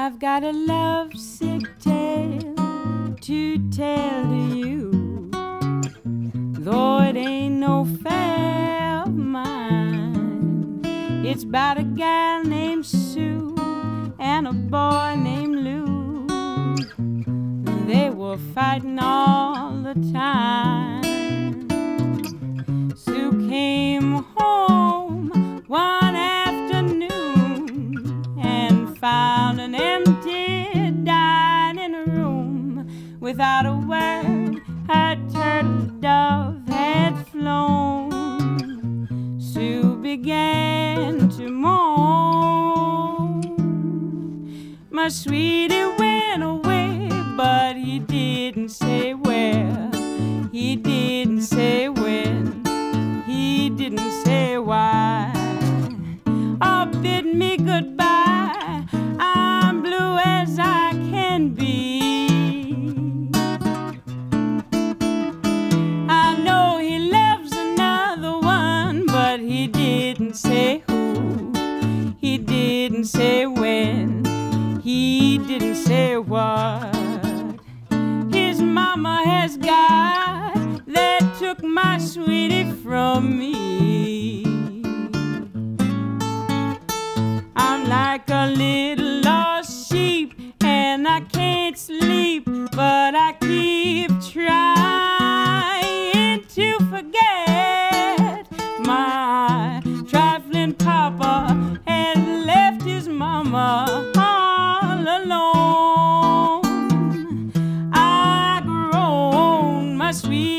I've got a lovesick tale to tell to you, though it ain't no affair of mine. It's about a gal named Sue and a boy named Lou. They were fighting all the time. Sue came home one afternoon and found an empty dining room. Without a word, her turtle dove had flown. Sue began to moan. My sweetie went away, but he didn't say where. He didn't say when. He didn't say why. Oh, bid me goodbye. I'm blue as I can be. I know he loves another one, but he didn't say who. He didn't say when. He didn't say what. His mama has got that took my sweetie from me. I'm like a little lost sheep and I can't sleep, but I keep trying to forget. My trifling papa has left his mama all alone. I groan, my sweet